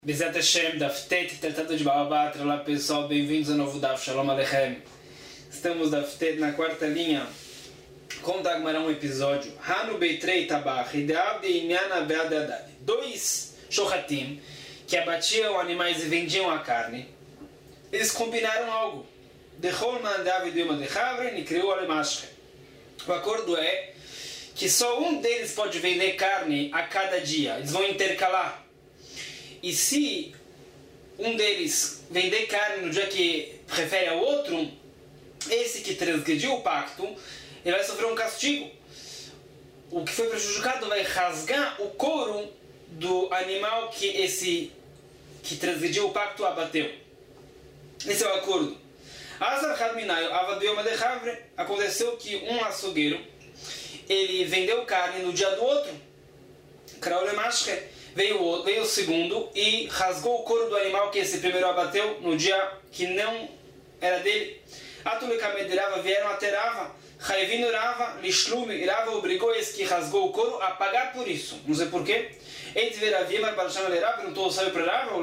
Bezat Hashem, Daf Tet, Tratado de Baba Batra. Olá pessoal, bem-vindos ao novo Daf, Shalom Aleichem. Estamos Daf Tet na quarta linha. Conta agora um episódio. Hanu Beitrei Tabach, Ideav de Inyana Beadadad. Dois shohatim que abatiam animais e vendiam a carne. Eles combinaram algo. Dechol mandav idioma de Havre, Nikriu Alemashche. O acordo é que só um deles pode vender carne a cada dia. Eles vão intercalar. E se um deles vender carne no dia que refere ao outro, esse que transgrediu o pacto, ele vai sofrer um castigo. O que foi prejudicado vai rasgar o couro do animal que esse que transgrediu o pacto abateu. Esse é o acordo. Aconteceu que um açougueiro ele vendeu carne no dia do outro. Veio o segundo e rasgou o couro do animal que esse primeiro abateu no dia que não era dele. Vieram até Rava. Rava obrigou esse que rasgou o couro a pagar por isso. Não sei porquê. Perguntou o sábio para Rava.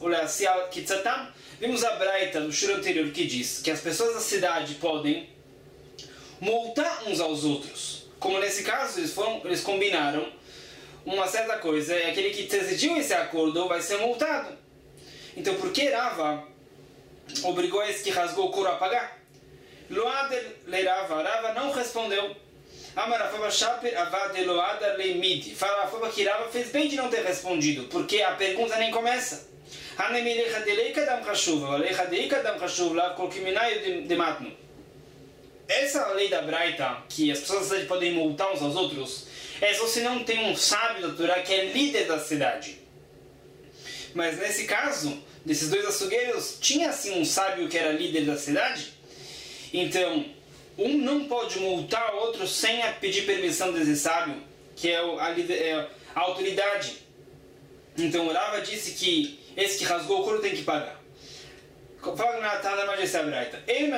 Vimos a Braita do shur anterior que diz que as pessoas da cidade podem multar uns aos outros. Como nesse caso eles combinaram uma certa coisa, e aquele que transgrediu esse acordo vai ser multado. Então por que Rava obrigou esse que rasgou o couro a pagar? Rava não respondeu. Fala que Rava fez bem de não ter respondido, porque a pergunta nem começa. Essa lei da Braita, que as pessoas da cidade podem multar uns aos outros, é só se não tem um sábio da Torá que é líder da cidade. Mas nesse caso, desses dois açougueiros, tinha sim um sábio que era líder da cidade. Então, um não pode multar o outro sem pedir permissão desse sábio, que é a autoridade. Então, Rava disse que esse que rasgou o couro tem que pagar. Fala na Tana Majestá Braita.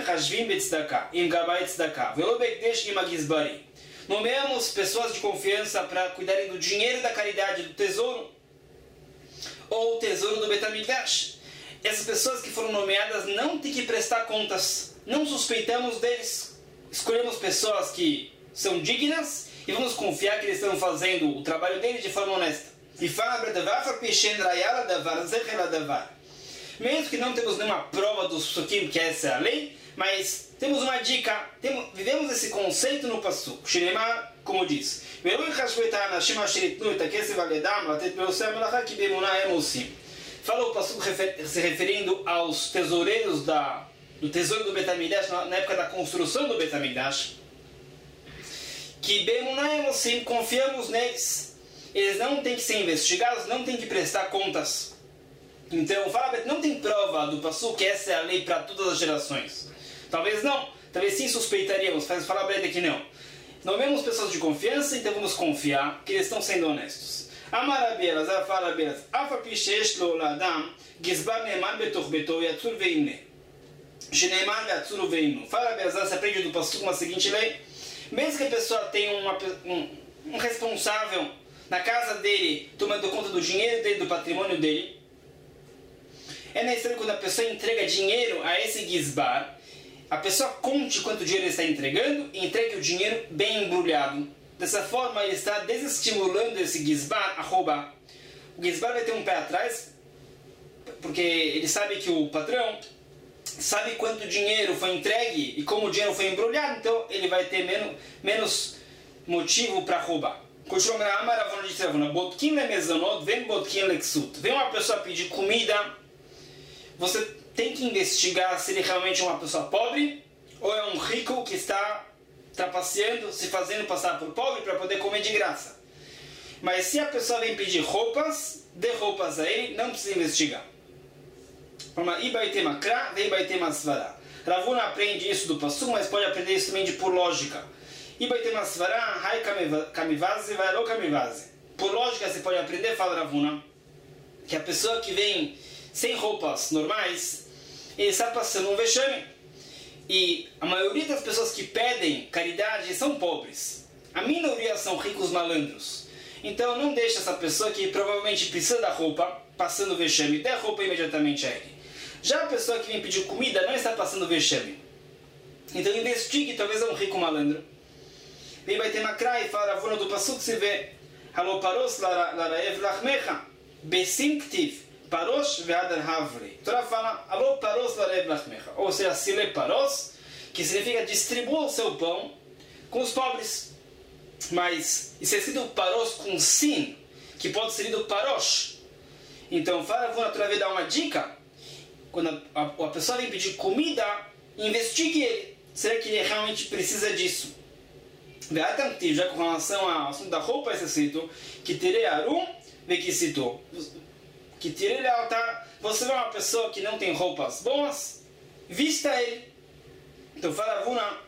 Nomeamos pessoas de confiança para cuidarem do dinheiro da caridade, do tesouro, ou o tesouro do Betamigdash. Essas pessoas que foram nomeadas não têm que prestar contas. Não suspeitamos deles. Escolhemos pessoas que são dignas e vamos confiar que eles estão fazendo o trabalho deles de forma honesta. E fala mesmo que não temos nenhuma prova dos psukim que essa é a lei, mas temos uma dica, vivemos esse conceito no Pasuk. Shirema, como diz, fala o Pasuk se referindo aos tesoureiros do tesouro do Betamigdash na época da construção do Betamigdash, que confiamos neles. Eles não têm que ser investigados, não têm que prestar contas. Então, não tem prova do Pasuk que essa é a lei para todas as gerações. Talvez não, talvez sim suspeitaríamos, mas fala Braita que não. Nomeamos pessoas de confiança, então vamos confiar que eles estão sendo honestos. Amarabielas, afarabielas, afapishesh lo ladam, gizbar neman betoch beto yatsur veimne. Sheneman yatsur veimno. Fala Bielas, se aprende do Pasuk uma seguinte lei. Mesmo que a pessoa tenha um responsável na casa dele, tomando conta do dinheiro dele, do patrimônio dele, é necessário quando a pessoa entrega dinheiro a esse gizbar, a pessoa conte quanto dinheiro ele está entregando e entregue o dinheiro bem embrulhado. Dessa forma, ele está desestimulando esse gizbar a roubar. O gizbar vai ter um pé atrás, porque ele sabe que o patrão sabe quanto dinheiro foi entregue e como o dinheiro foi embrulhado, então ele vai ter menos motivo para roubar. Continua a Amaravona de Travona. Botkin le mezonot, vem botkin le ksut. Vem uma pessoa pedir comida, você tem que investigar se ele realmente é uma pessoa pobre ou é um rico que está trapaceando, se fazendo passar por pobre para poder comer de graça. Mas se a pessoa vem pedir roupas, dê roupas a ele, não precisa investigar. Ravuna aprende isso do Pasuk, mas pode aprender isso também por lógica. Por lógica você pode aprender, fala Ravuna, que a pessoa que vem sem roupas normais, ele está passando um vexame. E a maioria das pessoas que pedem caridade são pobres. A minoria são ricos malandros. Então não deixa essa pessoa que provavelmente precisa da roupa passando vexame, dê roupa imediatamente a ele. Já a pessoa que vem pedir comida não está passando vexame. Então investigue, talvez é um rico malandro. Vem vai ter Makra e fala, Ravuna do Pasuk se vê, Halo paros laraev lachmecha, besim ktiv, paros ve'adar havri. Torá fala, Halo paros laraev lachmecha. Ou seja, se lê paros, que significa distribua o seu pão com os pobres. Mas isso é escrito paros com sin, que pode ser lido parosh. Então, fala, Ravuna, Torá vai dar uma dica. Quando a pessoa vem pedir comida, investigue ele. Será que ele realmente precisa disso? Já com relação ao assunto da roupa, é escrito que terei arum ve que citou. Que terei altar. Você vê uma pessoa que não tem roupas boas, vista ele. Então fala Ravuna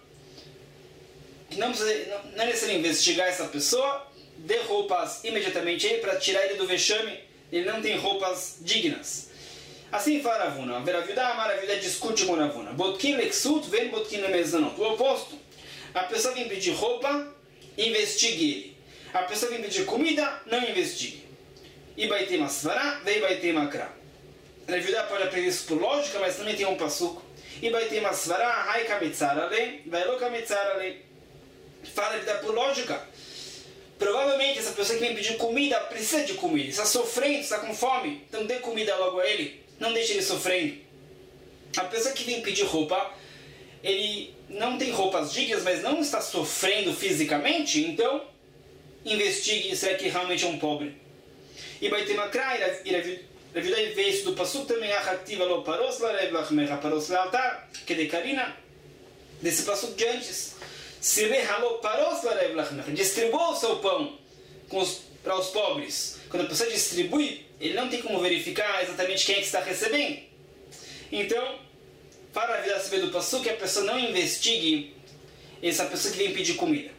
que não é necessário investigar essa pessoa, dê roupas imediatamente a ele para tirar ele do vexame. Ele não tem roupas dignas. Assim fala Ravuna. A Maravilha discute com Ravuna. Botkin lexut vem botkin lemezanot. O oposto. A pessoa vem pedir roupa, investigue ele. A pessoa vem pedir comida, não investigue. E vai ter masvará, vai ter makra. Ravuna pode aprender isso por lógica, mas também tem um passuco. E vai ter masvará, hai kamitzara lei, vai lo kamitzara lei. Fala Ravuna por lógica. Provavelmente essa pessoa que vem pedir comida precisa de comida. Está sofrendo, está com fome. Então dê comida logo a ele. Não deixe ele sofrendo. A pessoa que vem pedir roupa, ele não tem roupas dignas, mas não está sofrendo fisicamente, então investigue será que realmente é um pobre. E vai ter uma craia, e a vida vê isso do Pasuk também, achativa lo paros la rev lachmecha paros la altar, que de Karina, desse Pasuk de antes. Se rehalo paros la rev lachmecha, distribua o seu pão para os pobres. Quando a pessoa distribui, ele não tem como verificar exatamente quem é que está recebendo. Então, para a vida se vê do Pasuk, que a pessoa não investigue essa pessoa que vem pedir comida.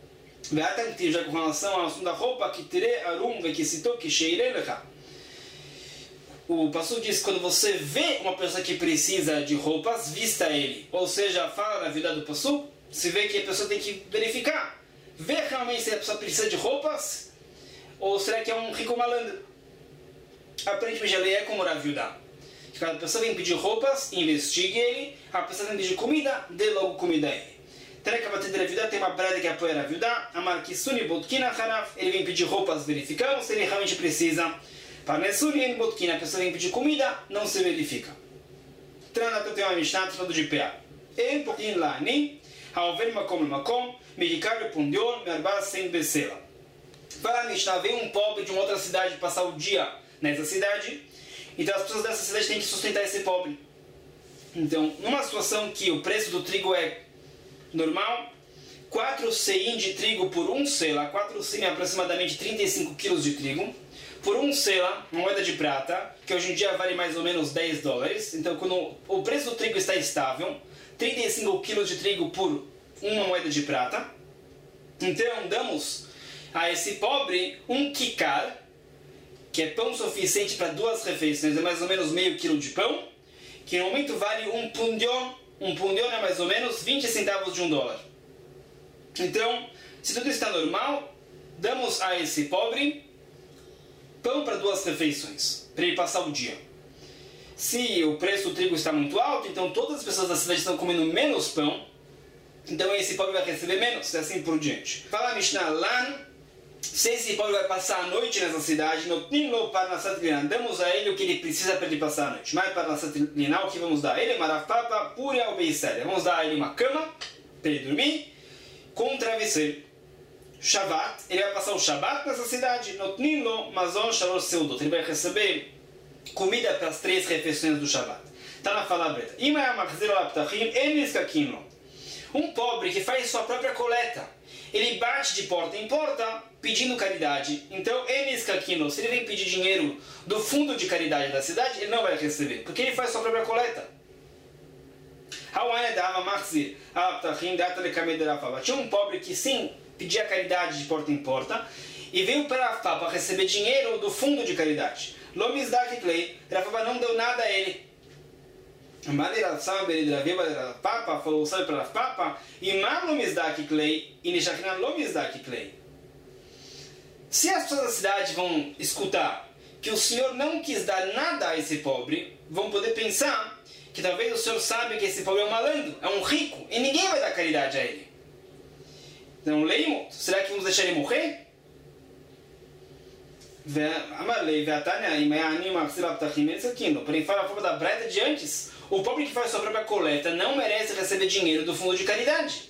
Já com relação ao assunto da roupa, que tere arum que citou que sheirelecha. O Pasuk diz quando você vê uma pessoa que precisa de roupas, vista ele. Ou seja, fala na vida do Pasuk, se vê que a pessoa tem que verificar. Ver realmente se a pessoa precisa de roupas ou será que é um rico malandro. Aparentemente ele é como Raviudá. Quando a pessoa vem pedir roupas, investigue ele. A pessoa vem pedir comida, dê logo comida a ele. Tereka bater de Raviudá, tem uma brada que apoia Raviudá. Amar Kisuni Botkina Hanaf. Ele vem pedir roupas, verificamos se ele realmente precisa. Para Nesuni Botkina, a pessoa vem pedir comida, não se verifica. Tranato tem uma Mishnah, todo de pé. Em pouquinho lá, nem. Haover makom makom, medicário pundion, merbar sem becela. Fala a Mishnah, veio um pobre de uma outra cidade passar o dia nessa cidade. Então as pessoas dessa cidade têm que sustentar esse pobre. Então, numa situação que o preço do trigo é normal, 4 seim de trigo por 1 sela, 4 seim é aproximadamente 35 quilos de trigo, por 1 sela, uma moeda de prata, que hoje em dia vale mais ou menos $10. Então, quando o preço do trigo está estável, 35 quilos de trigo por uma moeda de prata. Então, damos a esse pobre um kikar, que é pão suficiente para 2 refeições, é mais ou menos meio quilo de pão, que no momento vale um pundion. Um pundion é mais ou menos 20 centavos de $1. Então, se tudo está normal, damos a esse pobre pão para 2 refeições, para ele passar o dia. Se o preço do trigo está muito alto, então todas as pessoas da cidade estão comendo menos pão, então esse pobre vai receber menos, e assim por diante. Fala a Mishnah Lan, se esse pobre vai passar a noite nessa cidade, damos a ele o que ele precisa para ele passar a noite. Mas para o que vamos dar a ele? Marafapa, pura ou beiséria. Vamos dar a ele uma cama, para ele dormir, com um travesseiro. Shabbat, ele vai passar o Shabbat nessa cidade. Notnilo, mazon, shalosh seudot. Ele vai receber comida para as 3 refeições do Shabbat. Está na falabreta. Um pobre que faz sua própria coleta, ele bate de porta em porta pedindo caridade. Então, se ele vem pedir dinheiro do fundo de caridade da cidade, ele não vai receber, porque ele faz sua própria coleta. Tinha um pobre que sim pedia caridade de porta em porta e veio para Rafá para receber dinheiro do fundo de caridade. Lomizdak Klei, Rafá não deu nada a ele. Papa falou, sabe para Papa, e Lomizdak Klei, e Nishachina Lomizdak Klei. Se as pessoas da cidade vão escutar que o Senhor não quis dar nada a esse pobre, vão poder pensar que talvez o Senhor sabe que esse pobre é um malandro, é um rico, e ninguém vai dar caridade a ele. Então, leimo, será que vamos deixar ele morrer? Porém, fala a forma da Braita de antes, o pobre que faz sua própria coleta não merece receber dinheiro do fundo de caridade.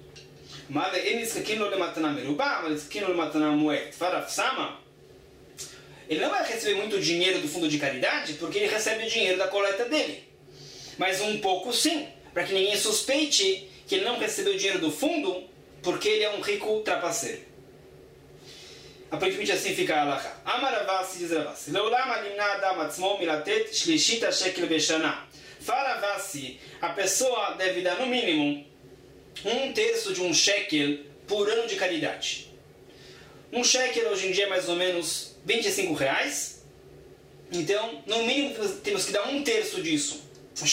Ele não vai receber muito dinheiro do fundo de caridade porque ele recebe o dinheiro da coleta dele. Mas um pouco sim, para que ninguém suspeite que ele não recebeu o dinheiro do fundo porque ele é um rico trapaceiro. Aparentemente assim fica a halakha. Amar Ravasi, diz Ravasi, Leulam alimna adam atzmo milatet shlishita shekel beshana. Fala Ravasi, a pessoa deve dar no mínimo 1/3 de um shekel por ano de caridade. Um shekel hoje em dia é mais ou menos R$25. Então, no mínimo temos que dar 1/3 disso.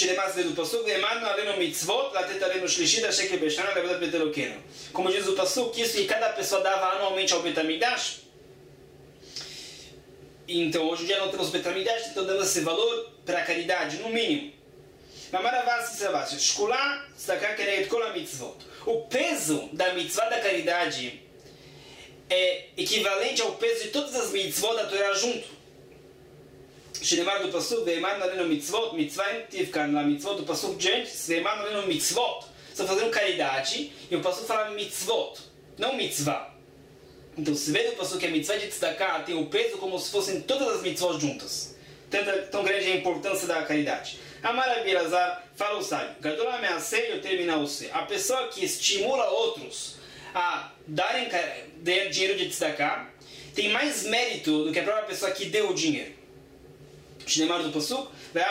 Como diz o Pasuk, isso que cada pessoa dava anualmente ao Betamigdash. Então, hoje em dia não temos Betamigdash, então damos esse valor para a caridade, no mínimo. O peso da mitzvah da caridade é equivalente ao peso de todas as mitzvot da Torá junto. Shinemar do Pasuk, Veimar naleno mitzvot, mitzvah tivkan, na mitzvot do Pasuk diante, Veimar naleno mitzvot. Estão fazendo caridade e o Pasuk fala mitzvot, não mitzvah. Então, se vê do Pasuk que a mitzvah de tzedakah tem o peso como se fossem todas as mitzvot juntas. Tão grande é a importância da caridade. Amar Abirazar fala o sábio, Gadol ameacei eu terminar o ser. A pessoa que estimula outros a darem dinheiro de tzedakah tem mais mérito do que a própria pessoa que deu o dinheiro. Shinemar do Pasuk,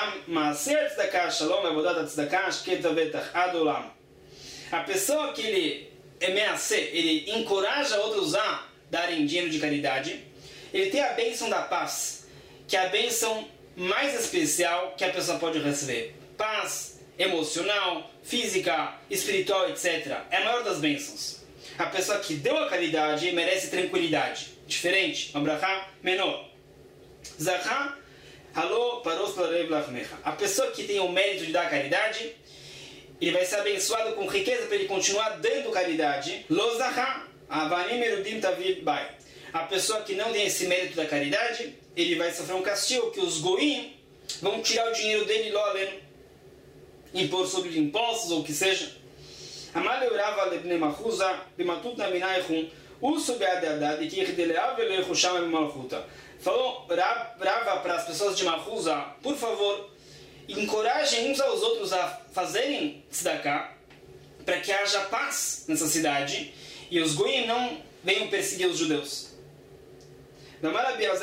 a pessoa que ele ameaça, ele encoraja outros a darem dinheiro de caridade, ele tem a bênção da paz, que é a bênção mais especial que a pessoa pode receber. Paz emocional, física, espiritual, etc. É a maior das bênçãos. A pessoa que deu a caridade merece tranquilidade. Diferente, uma brachá menor. Zachá, alô, paros larev lachmecha. A pessoa que tem o mérito de dar caridade, ele vai ser abençoado com riqueza para ele continuar dando caridade. Lo zachá, avanim erudim tavid bai. A pessoa que não tem esse mérito da caridade, ele vai sofrer um castigo que os goim vão tirar o dinheiro dele lo aleno, impor sobre impostos ou o que seja. Amaleu rava lebnei machuza bimatut naminaichum usu beadadad ikich deleav elechusham malchuta. Falou Rava para as pessoas de Machuza, por favor, encorajem uns aos outros a fazerem tzedakah para que haja paz nessa cidade e os goim não venham perseguir os judeus. Na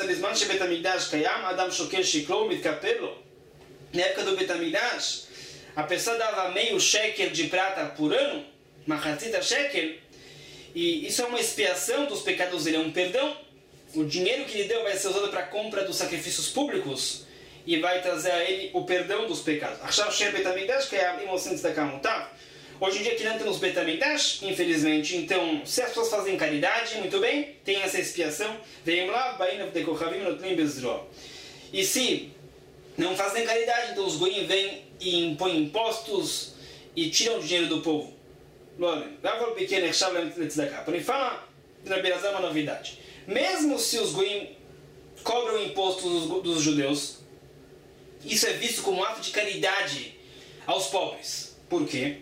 época do Betamigdash, a pessoa dava meio shekel de prata por ano, machatzita shekel, e isso é uma expiação dos pecados dele, é um perdão. O dinheiro que ele deu vai ser usado para a compra dos sacrifícios públicos e vai trazer a ele o perdão dos pecados. Hoje em dia que não temos Betamigdash, infelizmente, então se as pessoas fazem caridade, muito bem, tem essa expiação. E se não fazem caridade, então os goim vêm e impõem impostos e tiram o dinheiro do povo. Porém, fala na Birazá uma novidade. Mesmo se os goim cobram impostos dos judeus, isso é visto como um ato de caridade aos pobres. Por quê?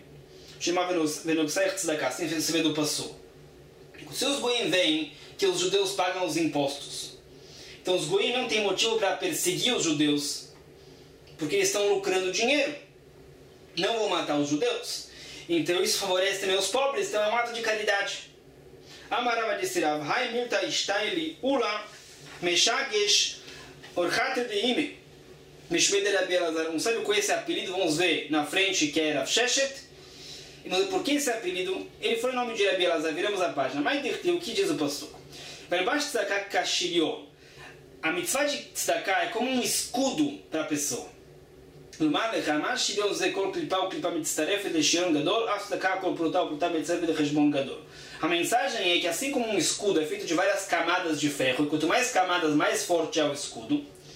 Assim se vê do Pasuk. Se os goim veem que os judeus pagam os impostos, então os goim não têm motivo para perseguir os judeus, porque eles estão lucrando dinheiro. Não vão matar os judeus. Então isso favorece também os pobres, então é um ato de caridade. Amarava disse Rav, Hai milta ishtaili ula meshagesh orchater de ime. Não sabe com esse apelido, vamos ver na frente que era Sheshet. Por que esse apelido? Ele foi o nome de Rabi Elazar, viramos a página. Mas o que diz o pastor? A mitzvah de tzedakah é como um escudo para a pessoa. A mensagem é que assim como um escudo é feito de várias camadas de ferro, e quanto mais camadas, mais forte é o escudo.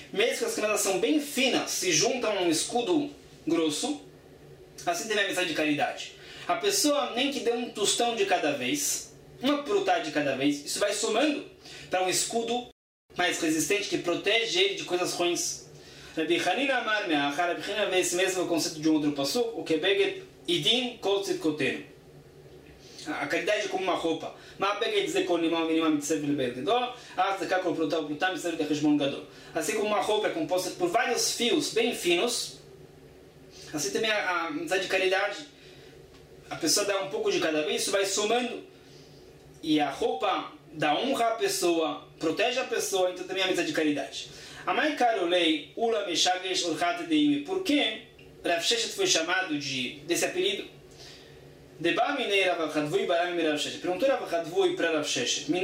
mesmo que as camadas são bem finas, se juntam a um escudo grosso, assim também a mensagem de caridade. A pessoa nem que dê um tostão de cada vez, uma prutada de cada vez, isso vai somando para um escudo mais resistente que protege ele de coisas ruins. Rabbi Hanina Amar Me'achar, Rabbi Hanina vê esse mesmo conceito de um outro passuco, o que beged idin kol tzidkoteinu. A caridade é como uma roupa. Assim como uma roupa é composta por vários fios bem finos, assim também a mensagem de caridade, a pessoa dá um pouco de cada vez, isso vai somando. E a roupa dá honra à pessoa, protege a pessoa, então também a mensagem de caridade. Por que Rav Sheshet foi chamado desse apelido? Perguntou Rav Hadvui para Rav Sheshet: de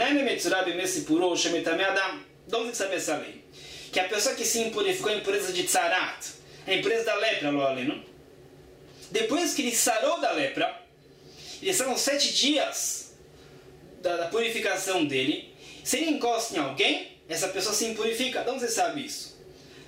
onde você sabe essa lei? Que a pessoa que se impurificou a impureza de tzarat, a impureza da lepra, depois que ele sarou da lepra, eles são 7 dias da purificação dele. Se ele encosta em alguém, essa pessoa se impurifica. De onde você sabe isso?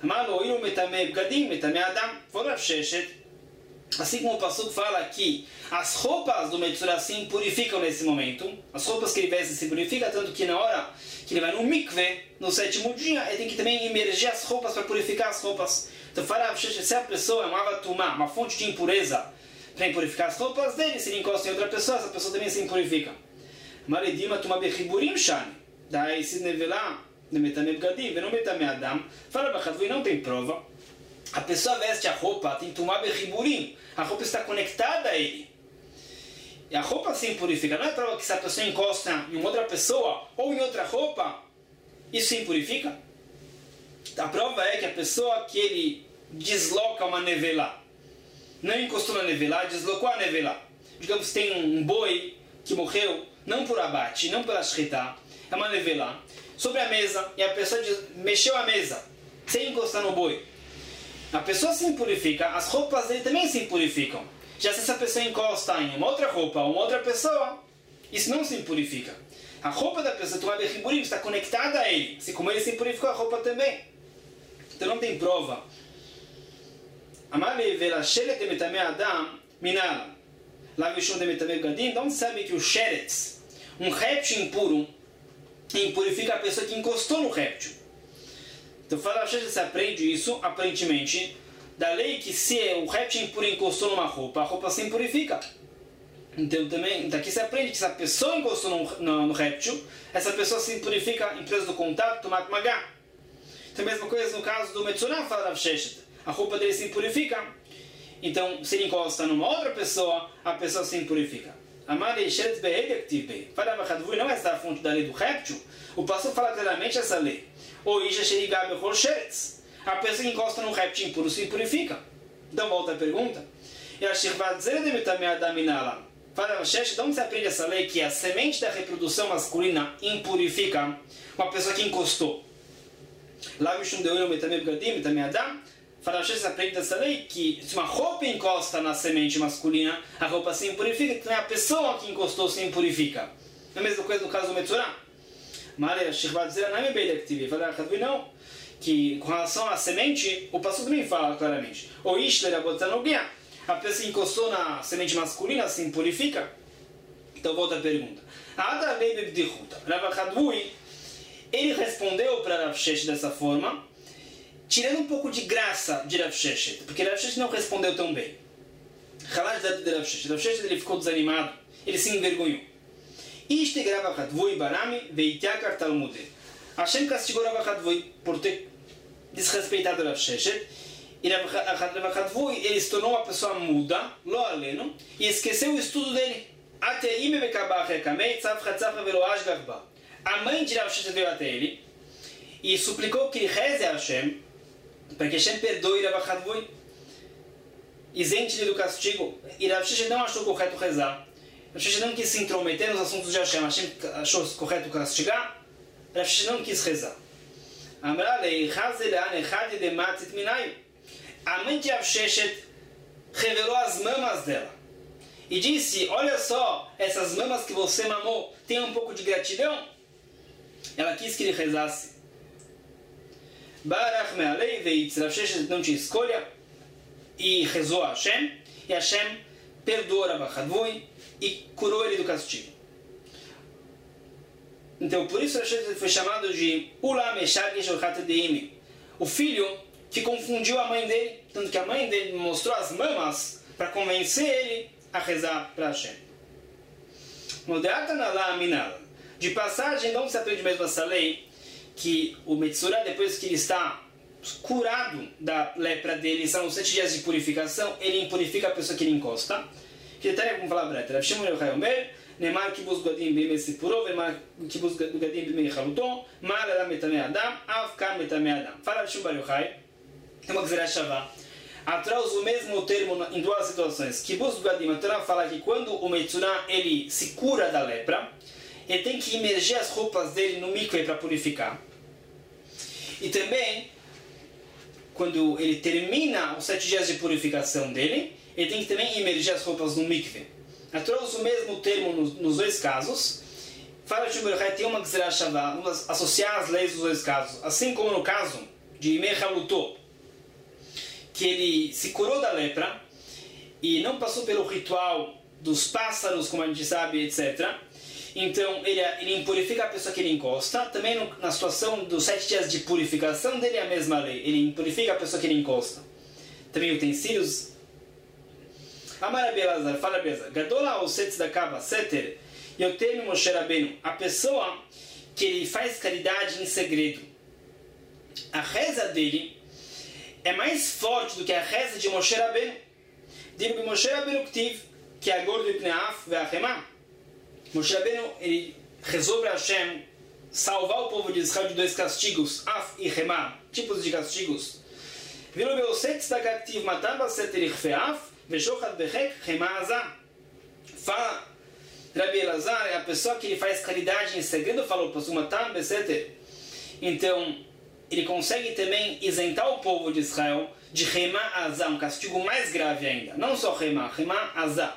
Assim como o passuco fala que as roupas do Metzorah se impurificam nesse momento, as roupas que ele veste se purificam, tanto que na hora que ele vai no mikve, no 7º dia, ele tem que também imergir as roupas para purificar as roupas. Então fala, se a pessoa é uma avatumá, uma fonte de impureza, para impurificar as roupas dele, se ele encosta em outra pessoa, essa pessoa também se impurifica. Maredima tuma bechiburim shani. Daí se nevelar, nemetame bgadim, não metame adam. Fala Bachadvui, não tem prova. A pessoa veste a roupa, tem tumá bechiburim. A roupa está conectada a ele. E a roupa se impurifica. Não é prova que se a pessoa encosta em outra pessoa ou em outra roupa, isso se impurifica? A prova é que a pessoa que ele desloca uma nevelá, não encostou na nevelá, deslocou a nevelá. Digamos que tem um boi que morreu, não por abate, não pela shritá, é uma nevelá, sobre a mesa, e a pessoa mexeu a mesa, sem encostar no boi. A pessoa se impurifica, as roupas dele também se impurificam. Já se essa pessoa encosta em uma outra roupa ou uma outra pessoa, isso não se impurifica. A roupa da pessoa, Tumá Bechiburim, está conectada a ele. Se como ele se impurificou, a roupa também. Então não tem prova. Amale vela shelet de metame adam minala. Lá vishum de metame gadim. Então sabe que o sheretz, um réptil impuro, impurifica a pessoa que encostou no réptil. Então fala, se aprende isso, aparentemente, da lei que se o réptil impuro encostou numa roupa, a roupa se impurifica. Então também, daqui se aprende que se a pessoa encostou no réptil, essa pessoa se impurifica em preço do contato, tomat magá. Então a mesma coisa no caso do Metzorah, fala Rav Sheshet, a roupa dele se impurifica. Então se ele encosta numa outra pessoa, a pessoa se impurifica. Amari Sheret Be'ed Aktiv. Fala Rav Hadvui, não é essa a fonte da lei do réptil? O pastor fala claramente essa lei. Ou Isha Sherigá Bechol Sheretz. A pessoa que encosta num réptil impuro se impurifica. Então volta a pergunta. Fala Rav Sheshet, de onde se aprende essa lei que a semente da reprodução masculina impurifica uma pessoa que encostou? Lá Mishum Deurim Metame Bgadim, Metame Adam. Fala Rav Sheshet, aprende essa lei que se uma roupa encosta na semente masculina, a roupa se impurifica, então a pessoa que encostou se impurifica. É a mesma coisa no caso do Metzorah. Maria Shirvat Zera não é bem activa. Fala não, que com relação à semente, o pastor também fala claramente. O Ishler Abotanogia, a pessoa que encostou na semente masculina se impurifica. Então volta a pergunta. Ada Leib Bdichuta. Rav Hadvui, ele respondeu para Rav Sheshet dessa forma, tirando um pouco de graça de Rav Sheshet, porque Rav Sheshet não respondeu tão bem. Rav Sheshet ele ficou desanimado, ele se envergonhou. Isto Rav Hadvui Barami Veitiakar Talmudeh. Hashem castigou Rav Hadvui por ter desrespeitado Rav Sheshet. E Rav Hadvui ele se tornou uma pessoa muda, lo aleno, e esqueceu o estudo dele. A mãe de Rav Sheshet veio até ele e suplicou que ele reze a Hashem para que Hashem perdoe Rav Hadvui, isente-lhe do castigo. E Rav Sheshet não achou correto rezar. Rav Sheshet não quis se intrometer nos assuntos de Hashem. Hashem achou correto castigar. Rav Sheshet não quis rezar. A mãe de Rav Sheshet revelou as mamas dela e disse: olha só, essas mamas que você mamou, tem um pouco de gratidão? Ela quis que ele rezasse. Barach me'alei veitz. Rav Sheshet não tinha escolha e rezou a Hashem. E Hashem perdoou Rav Achadvui e curou ele do castigo. Então, por isso Rav Sheshet foi chamado de Ula Meshach Shochat Deimi, o filho que confundiu a mãe dele, tanto que a mãe dele mostrou as mamas para convencer ele a rezar para Hashem. De passagem, não se aprende mesmo essa lei, que o Metzorah, depois que ele está curado da lepra dele, são os 7 dias de purificação, ele impurifica a pessoa que ele encosta. Que detalhe, vamos falar breve. Rav Shimon Yochai Omer, Neymar kibuz gadim b'imei sipuro, Neymar kibuz gadim b'imei chaluto, Mal adam metamei adam, Av kam metamei adam. Fala Rav Shimon Yochai, tem uma gzera shavá. A Torá usa o mesmo termo em duas situações. Kibuz gadim, a Torá fala que quando o Metzorah ele se cura da lepra, ele tem que imergir as roupas dele no mikveh para purificar. E também, quando ele termina os 7 dias de purificação dele, ele tem que também imergir as roupas no mikveh. A Torá usa o mesmo termo nos dois casos. Fala que o tem uma gzera shavá, vamos associar as leis dos dois casos. Assim como no caso de Imei Haluto, que ele se curou da lepra e não passou pelo ritual dos pássaros, como a gente sabe, etc. Então ele impurifica a pessoa que ele encosta. Também na situação dos 7 dias de purificação dele é a mesma lei. Ele impurifica a pessoa que ele encosta. Também utensílios. Amar Rabi Elazar, fala Rabi Elazar, Gadola Osetz da Kava Seter, Yotem Moshe Rabbeinu, a pessoa que ele faz caridade em segredo, a reza dele é mais forte do que a reza de Moshe Rabbeinu. Digo Moshe Rabbeinu Ktiv, que é gordo Ibn Af ve'achemah. Moshe Rabbeinu ele rezou para Hashem salvar o povo de Israel de 2 castigos, Af e Hemah, tipos de castigos. Viru Beosetz da Kaktiv Matan Baseter Ichfeaf, Veshochat Bechek Hemah. Fala Rabi Elazar, é a pessoa que ele faz caridade em segredo, falou Pasumatan Beseter. Então ele consegue também isentar o povo de Israel de Hemah Azah, um castigo mais grave ainda. Não só Hemah Azah.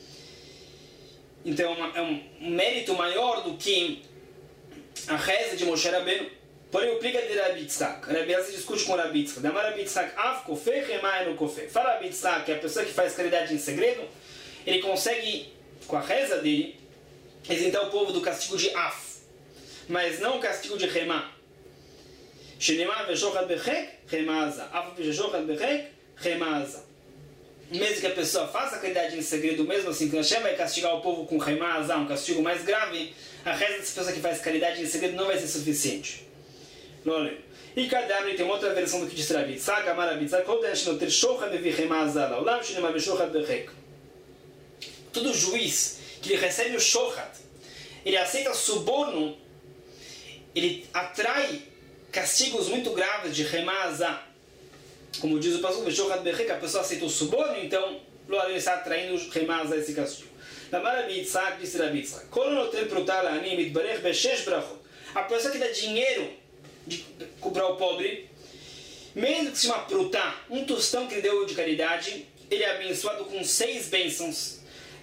Então é um mérito maior do que a reza de Moshe Rabbeinu. Porém, o plica de Rabi Yitzhak. Rabi Elazar discute com Rabi Yitzhak. Damar Rabi Yitzhak, Av kofeh, Hemah eno kofeh. Fala Rabi Yitzhak, que é a pessoa que faz caridade em segredo, ele consegue, com a reza dele, isentar o povo do castigo de Af, mas não o castigo de Hemah. Shenemar veshochat bechek, Hemah azah. Av veshochat bechek, Hemah azah. Mesmo que a pessoa faça a caridade em segredo, mesmo assim que Hashem vai castigar o povo com Hemah azah, um castigo mais grave, a reza dessa pessoa que faz caridade em segredo não vai ser suficiente. E cada ano tem uma outra versão do que diz Rabi Yitzhak, Amar Rabi Yitzhak, todo juiz que ele recebe o shochat, ele aceita suborno, ele atrai castigos muito graves de Hemah azah. Como diz o pastor, a pessoa aceita o suborno, então ele está atraindo Hemah azah, esse castigo. Amar Rabi Yitzhak, disse Rabi Yitzhak, a pessoa que dá dinheiro de cobrar o pobre, mesmo que se chama prutá, um tostão que ele deu de caridade, ele é abençoado com 6 bênçãos.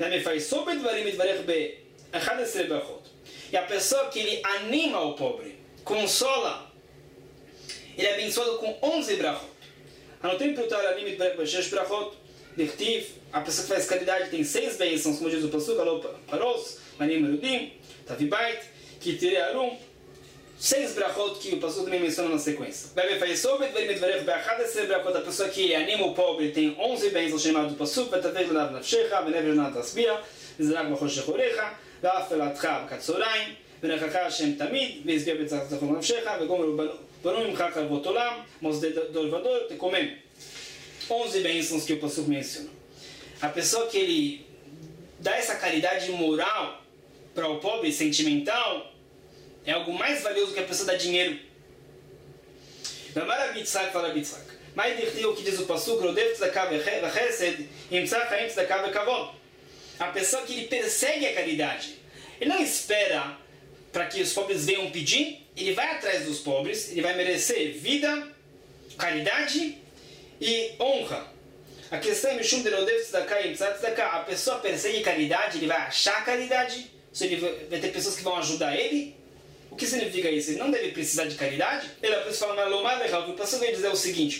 E a pessoa que ele anima o pobre, consola, ele é abençoado com 11 brachot. Anotem prutá anime de brachot, a pessoa que faz caridade tem 6 bênçãos, como diz o pasuk, paros, manim erudim, tavibait, kitire arum, 6 brachot que o pastor também menciona na sequência. A pessoa que anima o pobre tem 11 bênçãos chamados do pasuk, onze bênçãos que o pasuk menciona. A pessoa que ele dá essa caridade moral para o pobre, sentimental, é algo mais valioso que a pessoa dar dinheiro. Fala Yitzhak. Mas o que diz o pasuk, a pessoa que ele persegue a caridade, ele não espera para que os pobres venham pedir, ele vai atrás dos pobres, ele vai merecer vida, caridade e honra. A questão é a pessoa persegue caridade, ele vai achar caridade, ele vai ter pessoas que vão ajudar ele, O que significa isso? Ele não deve precisar de caridade? Ele, a pessoa fala, Lomar Lechal, que o pastor vem dizer o seguinte,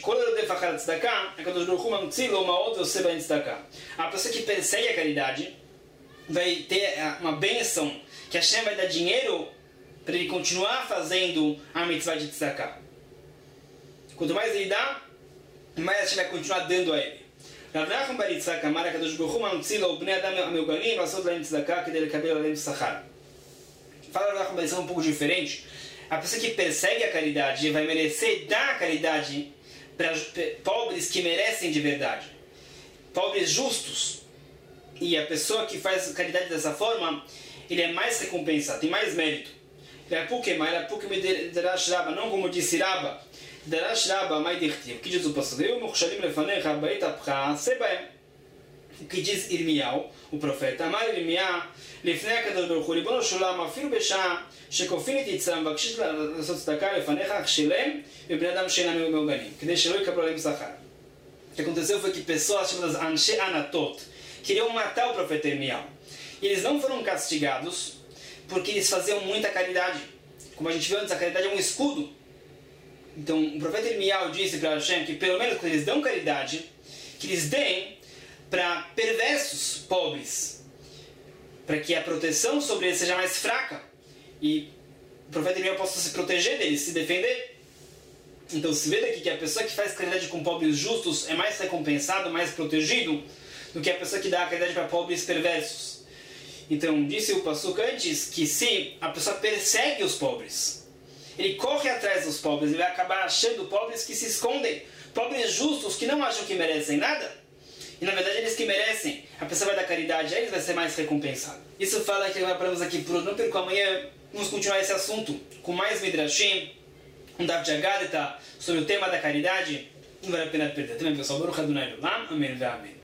a pessoa que persegue a caridade vai ter uma bênção, que Hashem vai dar dinheiro para ele continuar fazendo a mitzvah de tzedakah. Quanto mais ele dá, mais Hashem vai continuar dando a ele. Rav Nachman bar Yitzhak amar HaKadosh Baruch Hu mamtzi lo bnei adam המעוגלים לעשות להם צדקה כדי לקבל עליהם שכר. Fala Rav Nachman bar Yitzhak um pouco diferente. A pessoa que persegue a caridade vai merecer dar a caridade para pobres que merecem de verdade. Pobres justos. E a pessoa que faz caridade dessa forma, ele é mais recompensado, tem mais mérito. Não como disse Rabba, o que diz o pastor? O que diz Irmial, o profeta? Amar Irmial, לפני הקדוש ברוך הוא, ריבונו של עולם, אפילו בשעה שכופין את יצרם מבקשים לעשות צדקה לפניך, אך שלם ובני אדם שאינם מעוגנים, כדי שלא יקבלו עליהם שכר. O que aconteceu foi que pessoas chamadas Anshe Anatot queriam matar o profeta Irmial. E eles não foram castigados porque eles faziam muita caridade. Como a gente viu antes, a caridade é um escudo. Então o profeta Irmial disse para Hashem que pelo menos quando eles dão caridade, que eles deem para perversos pobres, para que a proteção sobre eles seja mais fraca e o profeta Irmial possa se proteger deles, se defender. Então se vê daqui que a pessoa que faz caridade com pobres justos é mais recompensado, mais protegido do que a pessoa que dá a caridade para pobres perversos. Então disse o Passuca antes que se a pessoa persegue os pobres, ele corre atrás dos pobres, ele vai acabar achando pobres que se escondem, pobres justos que não acham que merecem nada. E na verdade eles que merecem, a pessoa vai dar caridade a eles, vai ser mais recompensado. Isso fala que nós paramos aqui por não perco amanhã, vamos continuar esse assunto com mais Midrashim, um Daf de Agadita sobre o tema da caridade. Não vale a pena perder. Também pessoal, Baruch Adonai Olam, Amém.